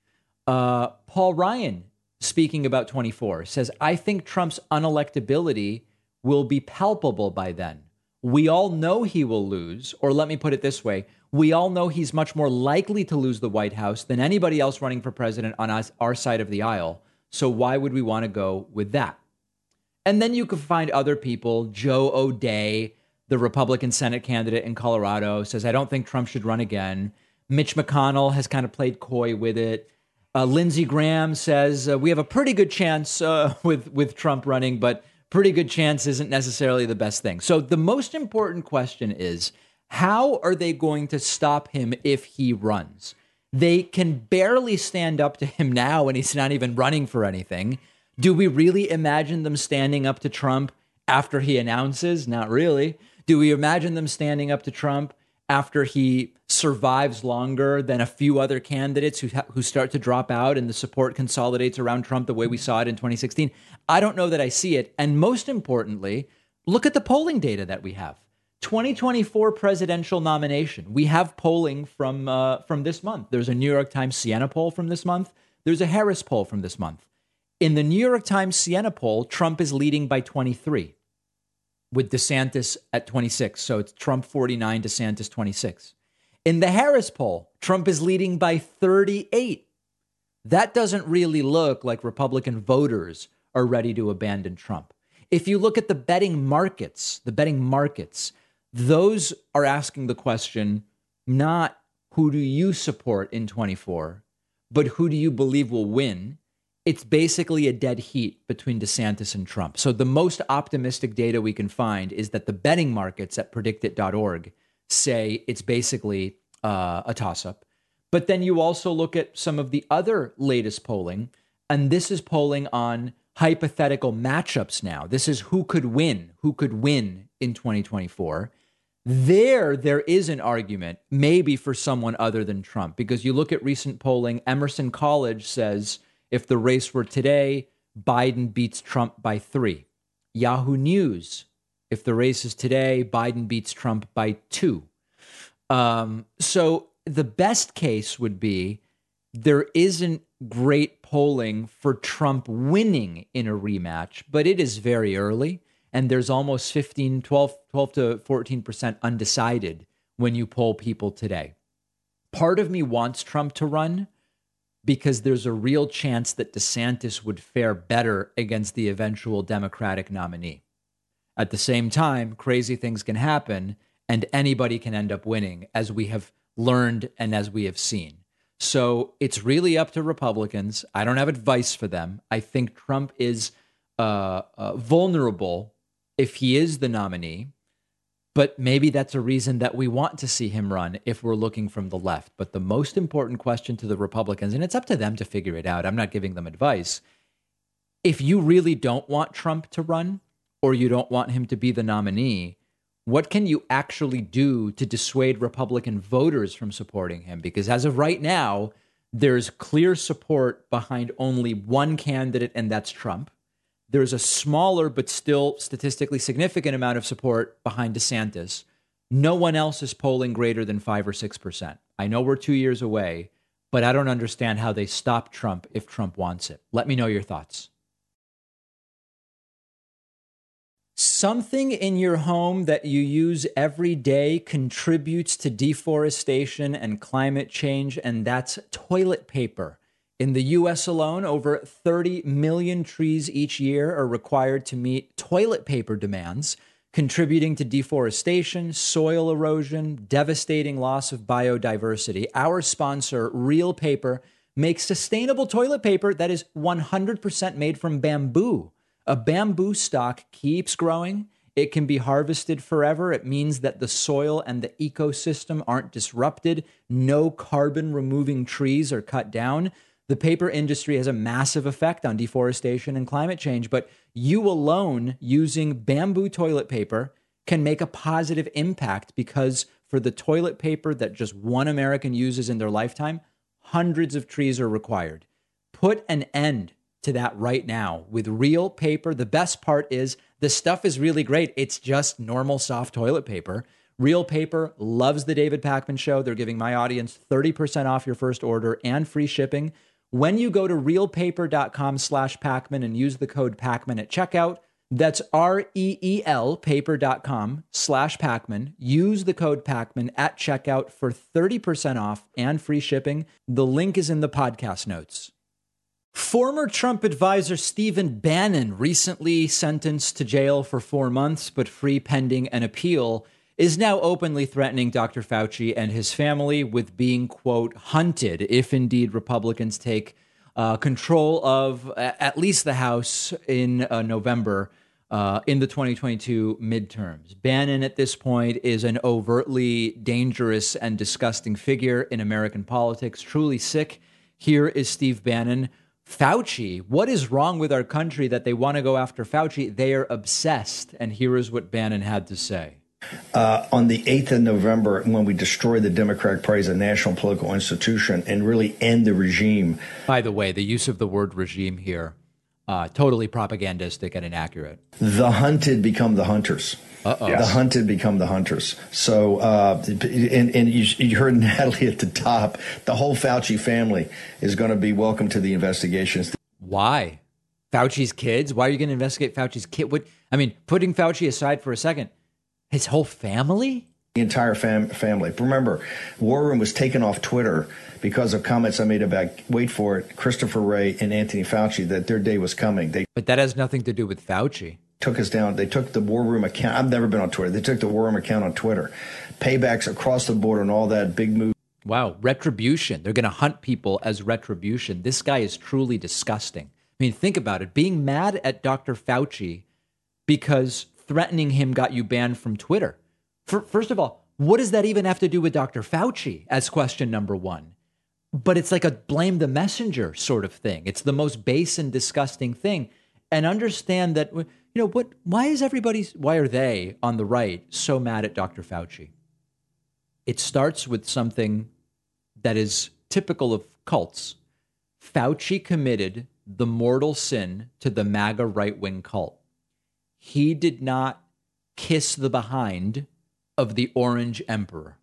Uh, Paul Ryan, speaking about twenty-four, says, I think Trump's unelectability will be palpable by then. We all know he will lose, or let me put it this way. We all know he's much more likely to lose the White House than anybody else running for president on us, our side of the aisle. So why would we want to go with that? And then you could find other people. Joe O'Dea, the Republican Senate candidate in Colorado, says, I don't think Trump should run again. Mitch McConnell has kind of played coy with it. Uh, Lindsey Graham says, uh, we have a pretty good chance uh, with, with Trump running, but pretty good chance isn't necessarily the best thing. So the most important question is, how are they going to stop him if he runs? They can barely stand up to him now, and he's not even running for anything. Do we really imagine them standing up to Trump after he announces? Not really. Do we imagine them standing up to Trump after he survives longer than a few other candidates who ha- who start to drop out and the support consolidates around Trump the way we saw it in twenty sixteen? I don't know that I see it. And most importantly, look at the polling data that we have. twenty twenty-four presidential nomination. We have polling from uh, from this month. There's a New York Times Siena poll from this month. There's a Harris poll from this month. In the New York Times Siena poll, Trump is leading by twenty-three, with DeSantis at twenty-six. So it's Trump forty-nine, DeSantis twenty-six. In the Harris poll, Trump is leading by thirty-eight. That doesn't really look like Republican voters are ready to abandon Trump. If you look at the betting markets, the betting markets, those are asking the question, not who do you support in twenty-four, but who do you believe will win? It's basically a dead heat between DeSantis and Trump. So the most optimistic data we can find is that the betting markets at predict it dot org say it's basically uh, a toss-up. But then you also look at some of the other latest polling, and this is polling on hypothetical matchups now. This is who could win, who could win in twenty twenty-four. There, there is an argument, maybe for someone other than Trump, because you look at recent polling, Emerson College says if the race were today, Biden beats Trump by three. Yahoo News, if the race is today, Biden beats Trump by two. Um, so the best case would be there isn't great polling for Trump winning in a rematch, but it is very early. And there's almost fifteen, twelve, twelve to fourteen percent undecided when you poll people today. Part of me wants Trump to run because there's a real chance that DeSantis would fare better against the eventual Democratic nominee. At the same time, crazy things can happen and anybody can end up winning, as we have learned and as we have seen. So it's really up to Republicans. I don't have advice for them. I think Trump is uh, uh, vulnerable if he is the nominee, but maybe that's a reason that we want to see him run if we're looking from the left. But the most important question to the Republicans, and it's up to them to figure it out, I'm not giving them advice. If you really don't want Trump to run, or you don't want him to be the nominee, what can you actually do to dissuade Republican voters from supporting him? Because as of right now, there's clear support behind only one candidate, and that's Trump. There's a smaller but still statistically significant amount of support behind DeSantis. No one else is polling greater than five or six percent. I know we're two years away, but I don't understand how they stop Trump if Trump wants it. Let me know your thoughts. Something in your home that you use every day contributes to deforestation and climate change, and that's toilet paper. In the U S alone, over thirty million trees each year are required to meet toilet paper demands, contributing to deforestation, soil erosion, devastating loss of biodiversity. Our sponsor, Real Paper, makes sustainable toilet paper that is one hundred percent made from bamboo. A bamboo stock keeps growing. It can be harvested forever. It means that the soil and the ecosystem aren't disrupted. No carbon-removing trees are cut down. The paper industry has a massive effect on deforestation and climate change, but you alone using bamboo toilet paper can make a positive impact, because for the toilet paper that just one American uses in their lifetime, hundreds of trees are required. Put an end to that right now with Real Paper. The best part is the stuff is really great. It's just normal soft toilet paper. Real Paper loves the David Pakman Show. They're giving my audience thirty percent off your first order and free shipping when you go to realpaper.com slash Pakman and use the code Pakman at checkout. That's R-E-E-L paper.com slash Pakman. Use the code Pakman at checkout for thirty percent off and free shipping. The link is in the podcast notes. Former Trump advisor Stephen Bannon, recently sentenced to jail for four months but free pending an appeal, is now openly threatening Doctor Fauci and his family with being, quote, hunted if indeed Republicans take uh, control of uh, at least the House in uh, November uh, in the twenty twenty-two midterms. Bannon at this point is an overtly dangerous and disgusting figure in American politics, truly sick. Here is Steve Bannon. Fauci, what is wrong with our country that they want to go after Fauci? They are obsessed. And here is what Bannon had to say. Uh, on the eighth of November, when we destroy the Democratic Party as a national political institution and really end the regime. By the way, the use of the word regime here, uh, totally propagandistic and inaccurate. The hunted become the hunters. Uh-oh. Yes. The hunted become the hunters. So, uh, and, and you, you heard Natalie at the top, the whole Fauci family is going to be welcome to the investigations. Why? Fauci's kids? Why are you going to investigate Fauci's kid? What, I mean, putting Fauci aside for a second, his whole family? The entire fam- family. Remember, War Room was taken off Twitter because of comments I made about, wait for it, Christopher Wray and Anthony Fauci, that their day was coming. They But that has nothing to do with Fauci. Took us down. They took the War Room account. I've never been on Twitter. They took the War Room account on Twitter. Paybacks across the board and all that big move. Wow. Retribution. They're going to hunt people as retribution. This guy is truly disgusting. I mean, think about it. Being mad at Doctor Fauci because threatening him got you banned from Twitter. For, first of all, what does that even have to do with Doctor Fauci as question number one? But it's like a blame the messenger sort of thing. It's the most base and disgusting thing. And understand that, you know, what? Why is everybody, why are they on the right so mad at Doctor Fauci? It starts with something that is typical of cults. Fauci committed the mortal sin to the MAGA right-wing cult. He did not kiss the behind of the Orange Emperor.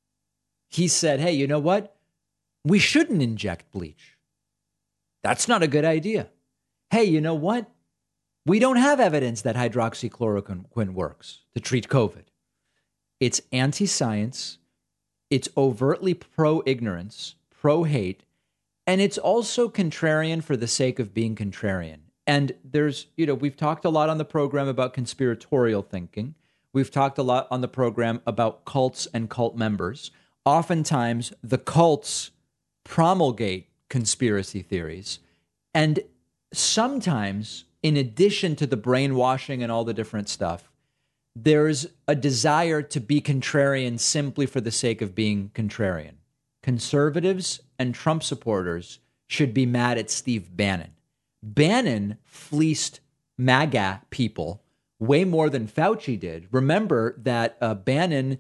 He said, hey, you know what? We shouldn't inject bleach. That's not a good idea. Hey, you know what? We don't have evidence that hydroxychloroquine works to treat COVID. It's anti-science. It's overtly pro-ignorance, pro-hate, and it's also contrarian for the sake of being contrarian. And there's, you know, we've talked a lot on the program about conspiratorial thinking. We've talked a lot on the program about cults and cult members. Oftentimes, the cults promulgate conspiracy theories. And sometimes, in addition to the brainwashing and all the different stuff, there's a desire to be contrarian simply for the sake of being contrarian. Conservatives and Trump supporters should be mad at Steve Bannon. Bannon fleeced MAGA people way more than Fauci did. Remember that uh, Bannon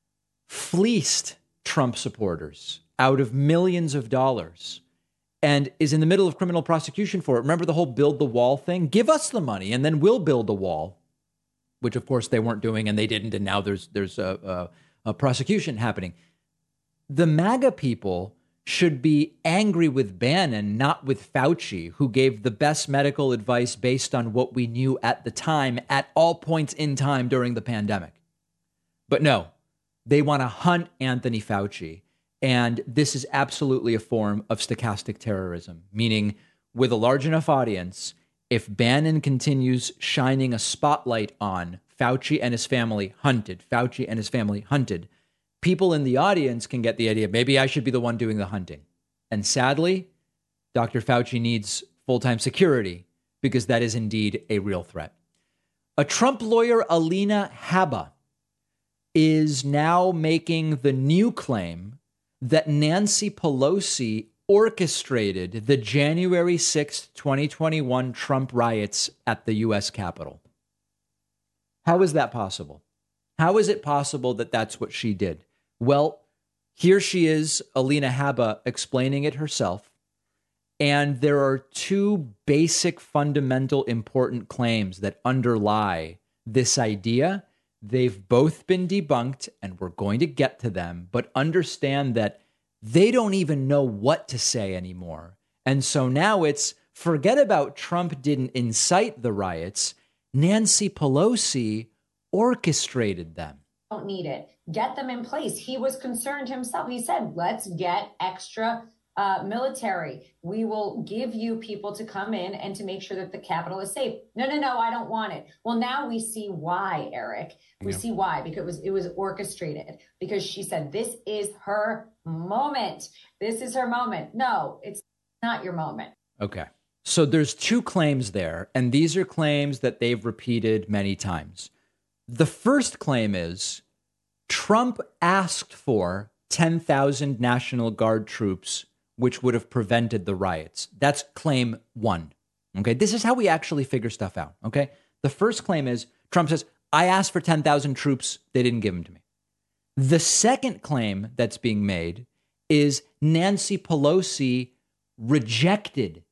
fleeced Trump supporters out of millions of dollars and is in the middle of criminal prosecution for it. Remember the whole build the wall thing? Give us the money and then we'll build the wall, which of course they weren't doing and they didn't. And now there's there's a, a, a prosecution happening. The MAGA people should be angry with Bannon, not with Fauci, who gave the best medical advice based on what we knew at the time, at all points in time during the pandemic. But no, they want to hunt Anthony Fauci. And this is absolutely a form of stochastic terrorism, meaning with a large enough audience, if Bannon continues shining a spotlight on Fauci and his family hunted, Fauci and his family hunted, people in the audience can get the idea, maybe I should be the one doing the hunting. And sadly, Doctor Fauci needs full-time security because that is indeed a real threat. A Trump lawyer, Alina Habba, is now making the new claim that Nancy Pelosi orchestrated the January sixth, twenty twenty-one Trump riots at the U S Capitol. How is that possible? How is it possible that that's what she did? Well, here she is, Alina Habba, explaining it herself. And there are two basic, fundamental, important claims that underlie this idea. They've both been debunked, and we're going to get to them, but understand that they don't even know what to say anymore. And so now it's, forget about Trump didn't incite the riots. Nancy Pelosi orchestrated them. Don't need it. Get them in place. He was concerned himself. He said, let's get extra uh, military. We will give you people to come in and to make sure that the Capitol is safe. No, no, no, I don't want it. Well, now we see why, Eric. We yeah. see why, because it was, it was orchestrated, because she said, this is her moment. This is her moment. No, it's not your moment. Okay. So there's two claims there, and these are claims that they've repeated many times. The first claim is Trump asked for ten thousand National Guard troops, which would have prevented the riots. That's claim one. Okay, this is how we actually figure stuff out. Okay, the first claim is Trump says, I asked for ten thousand troops. They didn't give them to me. The second claim that's being made is Nancy Pelosi rejected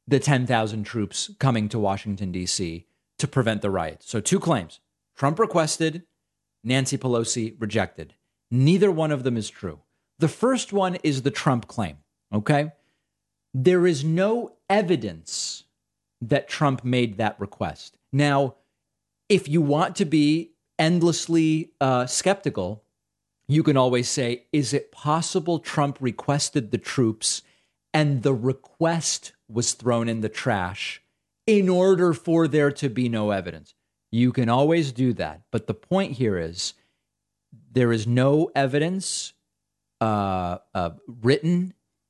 the ten thousand troops coming to Washington, D C to prevent the riots. So two claims. Trump requested, Nancy Pelosi rejected. Neither one of them is true. The first one is the Trump claim, okay? There is no evidence that Trump made that request. Now, if you want to be endlessly uh, skeptical, you can always say, is it possible Trump requested the troops and the request was thrown in the trash in order for there to be no evidence? You can always do that. But the point here is there is no evidence, uh, uh, written,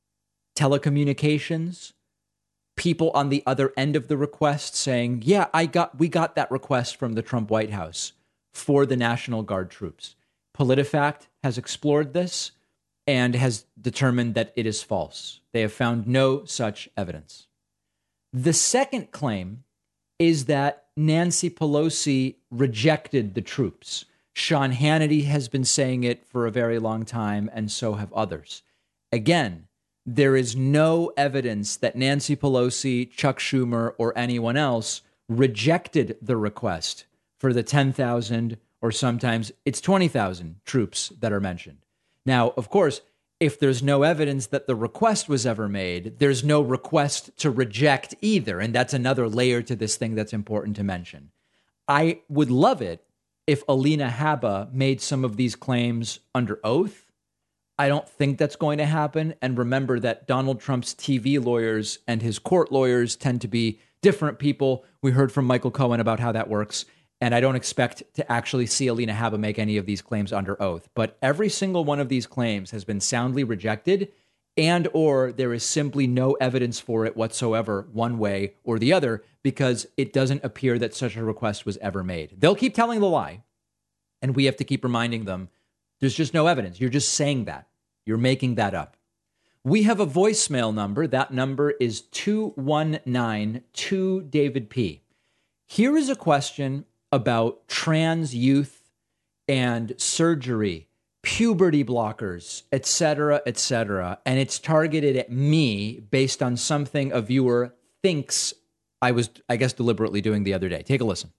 telecommunications, people on the other end of the request saying, yeah, I got, we got that request from the Trump White House for the National Guard troops. PolitiFact has explored this and has determined that it is false. They have found no such evidence. The second claim is that Nancy Pelosi rejected the troops. Sean Hannity has been saying it for a very long time, and so have others. Again, there is no evidence that Nancy Pelosi, Chuck Schumer, or anyone else rejected the request for the ten thousand, or sometimes it's twenty thousand troops that are mentioned. Now, of course, if there's no evidence that the request was ever made, there's no request to reject either. And that's another layer to this thing that's important to mention. I would love it if Alina Habba made some of these claims under oath. I don't think that's going to happen. And remember that Donald Trump's T V lawyers and his court lawyers tend to be different people. We heard from Michael Cohen about how that works. And I don't expect to actually see Alina Habba make any of these claims under oath. But every single one of these claims has been soundly rejected, and or there is simply no evidence for it whatsoever one way or the other, because it doesn't appear that such a request was ever made. They'll keep telling the lie, and we have to keep reminding them there's just no evidence. You're just saying that. You're making that up. We have a voicemail number. That number is two one nine two David P. Here is a question about trans youth and surgery, puberty blockers, et cetera, et cetera. And it's targeted at me based on something a viewer thinks I was, I guess, deliberately doing the other day. Take a listen.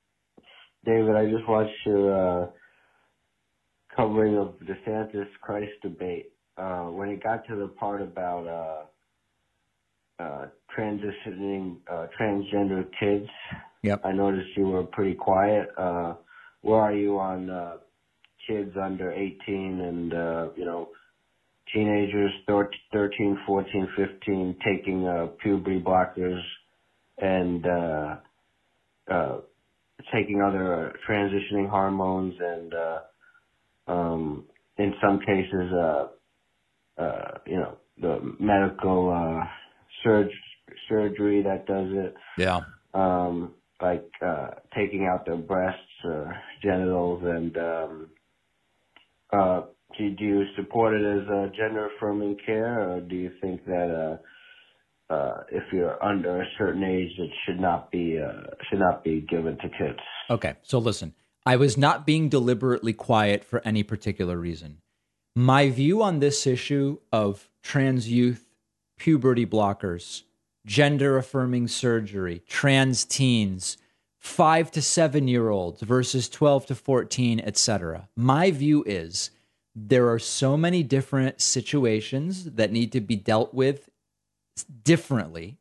David, I just watched your uh, covering of DeSantis Christ debate. Uh, when it got to the part about uh, uh, transitioning uh, transgender kids, Yep. I noticed you were pretty quiet. Uh, where are you on uh, kids under eighteen and, uh, you know, teenagers, thirteen, fourteen, fifteen, taking uh, puberty blockers and uh, uh, taking other uh, transitioning hormones and, uh, um, in some cases, uh, uh, you know, the medical uh, surg- surgery that does it. Yeah. Um, like uh, taking out their breasts or genitals, and um, uh, do, do you support it as a gender-affirming care, or do you think that uh, uh, if you're under a certain age, it should not be uh, should not be given to kids? Okay, so listen, I was not being deliberately quiet for any particular reason. My view on this issue of trans youth, puberty blockers, gender-affirming surgery, trans teens, five to seven-year-olds versus twelve to fourteen, et cetera. My view is there are so many different situations that need to be dealt with differently,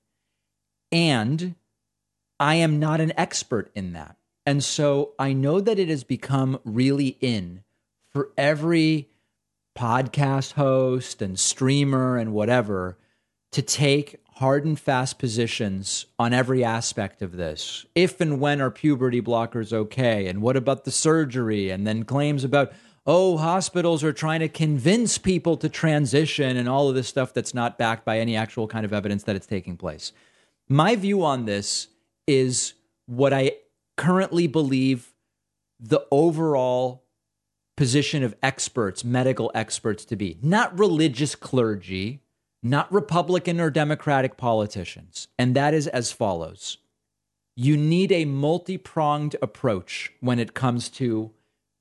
and I am not an expert in that. And so I know that it has become really in for every podcast host and streamer and whatever to take hard and fast positions on every aspect of this. If and when are puberty blockers okay? And what about the surgery? And then claims about, oh, hospitals are trying to convince people to transition and all of this stuff that's not backed by any actual kind of evidence that it's taking place. My view on this is what I currently believe the overall position of experts, medical experts to be, not religious clergy, not Republican or Democratic politicians. And that is as follows. You need a multi-pronged approach when it comes to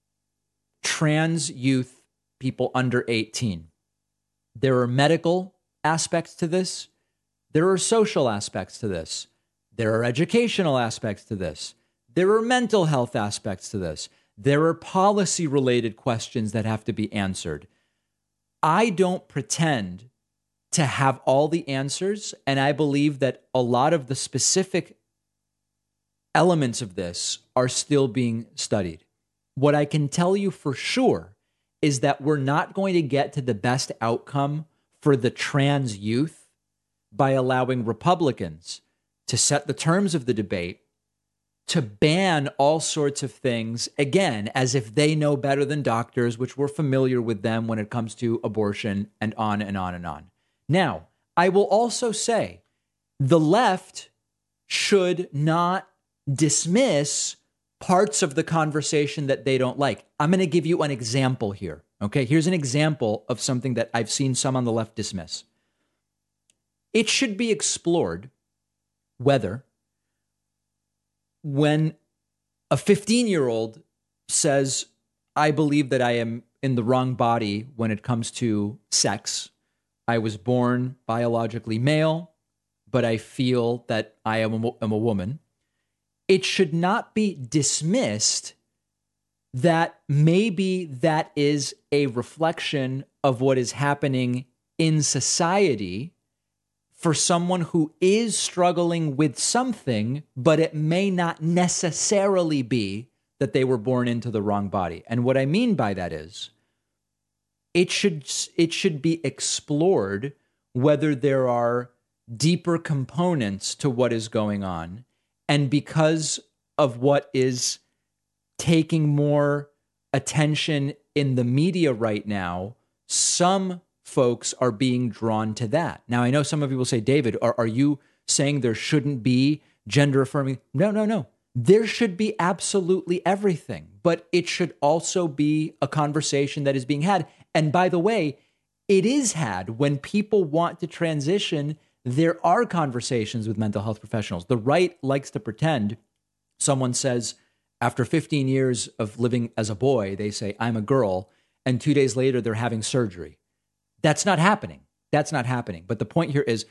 trans youth, people under eighteen. There are medical aspects to this. There are social aspects to this. There are educational aspects to this. There are mental health aspects to this. There are policy-related questions that have to be answered. I don't pretend to have all the answers, and I believe that a lot of the specific elements of this are still being studied. What I can tell you for sure is that we're not going to get to the best outcome for the trans youth by allowing Republicans to set the terms of the debate, to ban all sorts of things, again, as if they know better than doctors, which we're familiar with them when it comes to abortion, and on and on and on. Now, I will also say the left should not dismiss parts of the conversation that they don't like. I'm going to give you an example here. Okay, here's an example of something that I've seen some on the left dismiss. It should be explored whether when a fifteen-year-old says, I believe that I am in the wrong body when it comes to sex. I was born biologically male, but I feel that I am a, am a woman. It should not be dismissed that maybe that is a reflection of what is happening in society for someone who is struggling with something, but it may not necessarily be that they were born into the wrong body. And what I mean by that is it should it should be explored whether there are deeper components to what is going on. And because of what is taking more attention in the media right now, some folks are being drawn to that. Now, I know some of you will say, David, are, are you saying there shouldn't be gender affirming? No, no, no. There should be absolutely everything, but it should also be a conversation that is being had. And by the way, it is had when people want to transition. There are conversations with mental health professionals. The right likes to pretend someone says, after fifteen years of living as a boy, they say, I'm a girl, and two days later, they're having surgery. That's not happening. That's not happening. But the point here is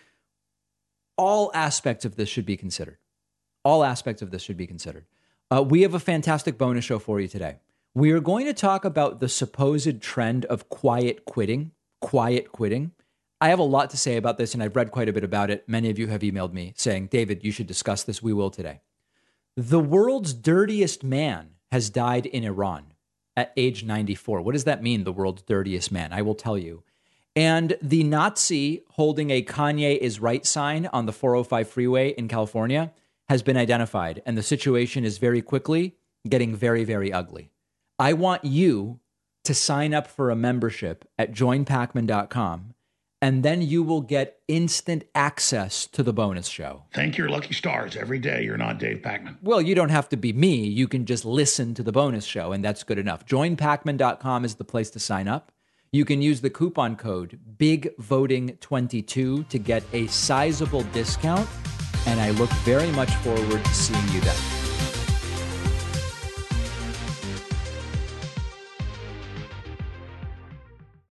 all aspects of this should be considered. All aspects of this should be considered. Uh, we have a fantastic bonus show for you today. We are going to talk about the supposed trend of quiet quitting, quiet quitting. I have a lot to say about this, and I've read quite a bit about it. Many of you have emailed me saying, David, you should discuss this. We will today. The world's dirtiest man has died in Iran at age ninety-four. What does that mean, the world's dirtiest man? I will tell you. And the Nazi holding a Kanye is right sign on the four oh five freeway in California has been identified. And the situation is very quickly getting very, very ugly. I want you to sign up for a membership at join pacman dot com, and then you will get instant access to the bonus show. Thank your lucky stars every day you're not Dave Pacman. Well, you don't have to be me. You can just listen to the bonus show, and that's good enough. join pacman dot com is the place to sign up. You can use the coupon code big voting twenty-two to get a sizable discount, and I look very much forward to seeing you then.